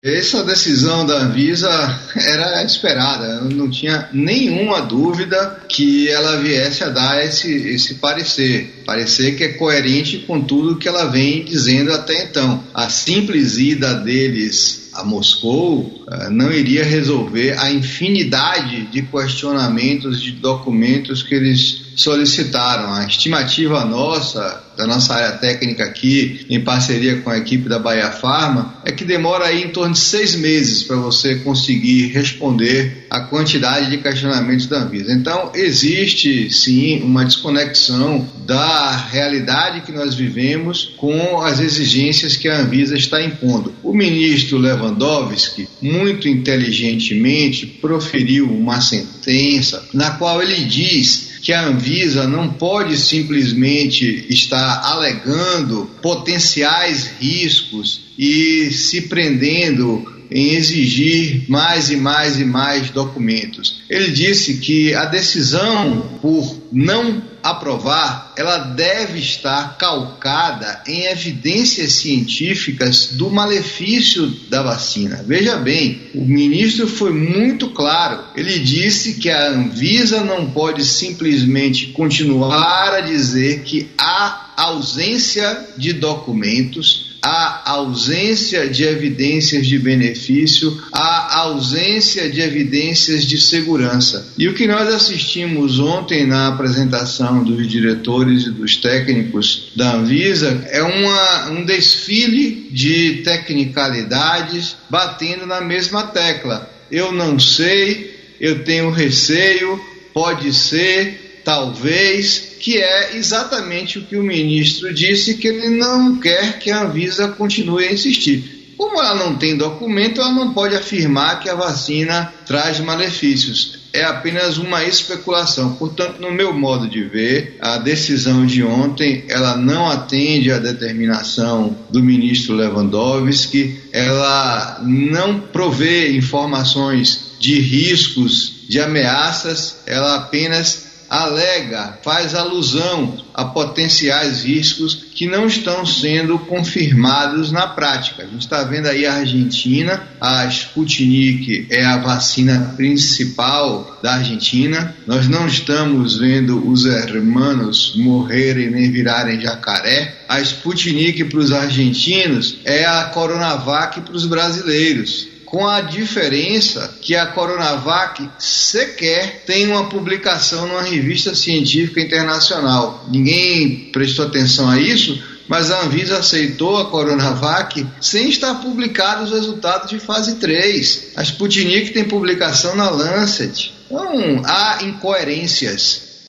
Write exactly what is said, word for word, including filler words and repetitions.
Essa decisão da Anvisa era esperada, não tinha nenhuma dúvida que ela viesse a dar esse, esse parecer, parecer que é coerente com tudo que ela vem dizendo até então. A simples ida deles a Moscou não iria resolver a infinidade de questionamentos de documentos que eles solicitaram. A estimativa nossa, da nossa área técnica aqui, em parceria com a equipe da Bahia Pharma, é que demora aí em torno de seis meses para você conseguir responder a quantidade de questionamentos da Anvisa. Então, existe sim uma desconexão da realidade que nós vivemos com as exigências que a Anvisa está impondo. O ministro Lewandowski, muito inteligentemente, proferiu uma sentença na qual ele diz que a Anvisa não pode simplesmente estar alegando potenciais riscos e se prendendo em exigir mais e mais e mais documentos. Ele disse que a decisão por não aprovar, ela deve estar calcada em evidências científicas do malefício da vacina. Veja bem, o ministro foi muito claro. Ele disse que a Anvisa não pode simplesmente continuar a dizer que há ausência de documentos, há ausência de evidências de benefício, há ausência de evidências de segurança. E o que nós assistimos ontem na apresentação dos diretores e dos técnicos da Anvisa é uma, um desfile de tecnicalidades batendo na mesma tecla. Eu não sei, eu tenho receio, pode ser, talvez, que é exatamente o que o ministro disse, que ele não quer que a Anvisa continue a insistir. Como ela não tem documento, ela não pode afirmar que a vacina traz malefícios. É apenas uma especulação. Portanto, no meu modo de ver, a decisão de ontem, ela não atende à determinação do ministro Lewandowski, ela não provê informações de riscos, de ameaças, ela apenas alega, faz alusão a potenciais riscos que não estão sendo confirmados na prática. A gente está vendo aí a Argentina, a Sputnik é a vacina principal da Argentina. Nós não estamos vendo os hermanos morrerem nem virarem jacaré. A Sputnik para os argentinos é a Coronavac para os brasileiros, com a diferença que a Coronavac sequer tem uma publicação numa revista científica internacional. Ninguém prestou atenção a isso, mas a Anvisa aceitou a Coronavac sem estar publicados os resultados de fase três. A Sputnik tem publicação na Lancet. Então, há incoerências.